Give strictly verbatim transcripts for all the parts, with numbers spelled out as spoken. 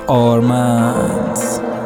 آرمند.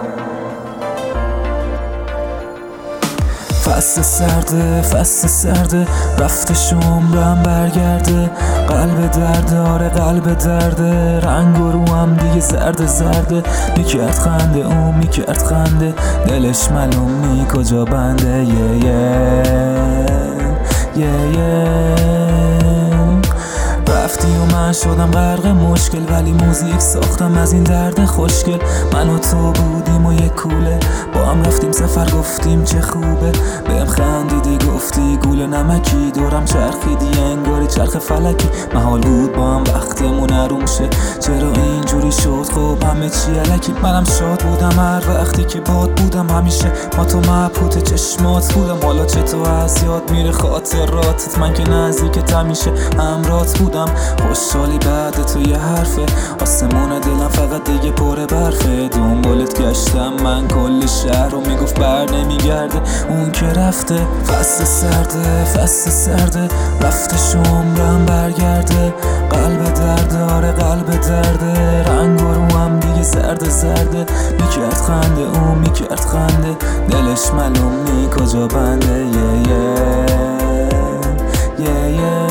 فصل سرده فصل سرده رفتش عمرم برگرده، قلب درده آره قلب درده، رنگ و رو هم دیگه زرده زرده، میکرد خنده اون میکرد خنده، دلش معلوم نی کجا بنده. یه یه یه یه رفتی و من شدم غرق مشکل، ولی موزیک ساختم از این درد خوشگل. من و تو بودیم و یک کوله، با هم رفتیم سفر گفتیم چه خوبه، بهم خندیدی گفتی گول نمکی، دورم چرخیدی انگاری چرخ فلکی. محال بود با هم وقتمون حروم شه، چرا اینجوری شد خب همه چی الکی. منم شاد بودم هر وقتی که باد بودم، همیشه ما تو مبهوت چشمات بودم. حالا چطور از یاد میره خاطراتت، من که نزدیکت همیشه همراهت بودم. خوشحالی بعد تو یه حرفه، آسمون دلم فقط دیگه پر برفه. دنبالت گشتم من کل شهر رو، میگفت بر نمیگرده اون که رفته. فصل سرده فصل سرده رفتش عمرم برگرده، قلب درده آره قلب درده، رنگ و رو هم دیگه زرده زرده، میکرد خنده اون میکرد خنده، دلش معلوم نی کجا بنده. یه یه یه یه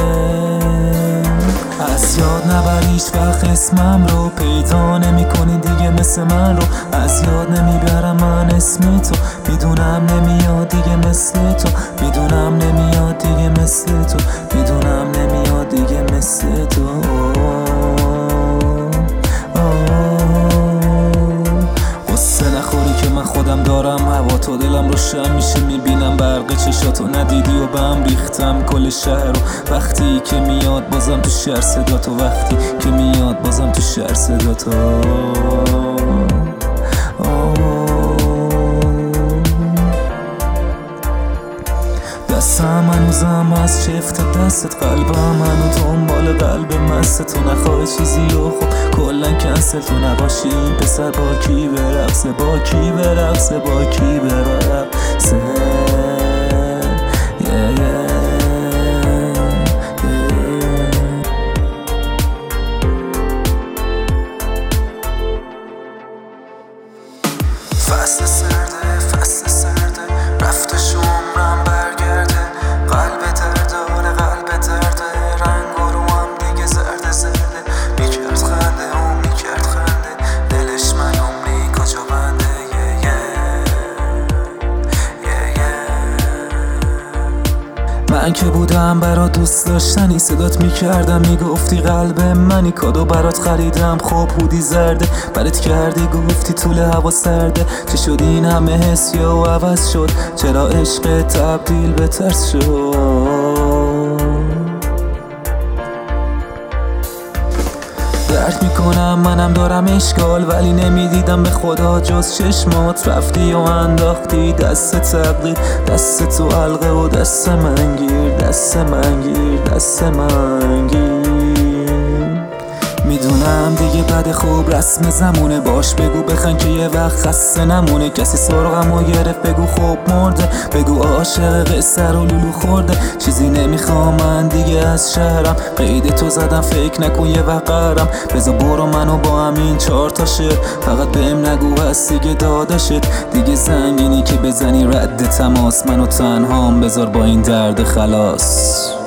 از یاد نبر هیچ وقت اسمم رو، پیدا نمی کنی دیگه مثل من رو. از یاد نمیبرم من اسم تو، میدونم نمیاد دیگه مثل تو، میدونم نمیاد دیگه مثل تو، میدونم نمیاد دیگه مثل تو. قصه نخوری که من خودم دارم هوا تو، دلم روشن میشه میبینم برق چشاتو، ندیدی و بهم ریختم کل شهر رو. وقتی که میاد بازم تو شهر صدا تو، وقتی که میاد بازم تو شهر صدا تو. دستم هنوزم از چفت دستت، قلبم هنو دنبال قلب مست تو. نخواه چیزی و خب کلن کنسل، تو نباشی این پسر با کی برقصه، با کی برقصه با کی برقصه. yeah, yeah. فصل سرده فصل سرده رفتش عمرم برگرده، قلب درده آره قلب درده، رنگ و رو هم دیگه زرده زرده، میکرد خنده اون میکرد خنده، دلش معلوم نی کجا بنده. یه یه یه یه من که بودم برا دوست داشتنی، صدات میکردم میگفتی قلب منی، کادو برات خریدم خب بودی زرده، برات کردی گفتی طول هوا سرده. چه شد این همه حس یا عوض شد، چرا عشق تبدیل به ترس شد؟ درک میکنم منم دارم اشکال، ولی نمیدیدم به خدا جز چشمات. رفتی و انداختی دست تقدیر، دست تو حلقه و دست من گیر، دست من گیر دست من گیر. میدونم دیگه بعد خوب رسم زمونه، باش بگو بخن که یه وقت خسته نمونه. کسی سرغمو گرفت بگو خوب مرده، بگو عاشق قصه رو لولو خورده. چیزی نمیخوام من دیگه از شهرم، قید تو زدم فکر نکن یه وقرم. بذار برو منو با همین چهار تا شعر، فقط بهم نگو هست دیگه داداشت. دیگه زنگینی که بزنی رد تماس، منو تنهام بذار با این درد خلاص.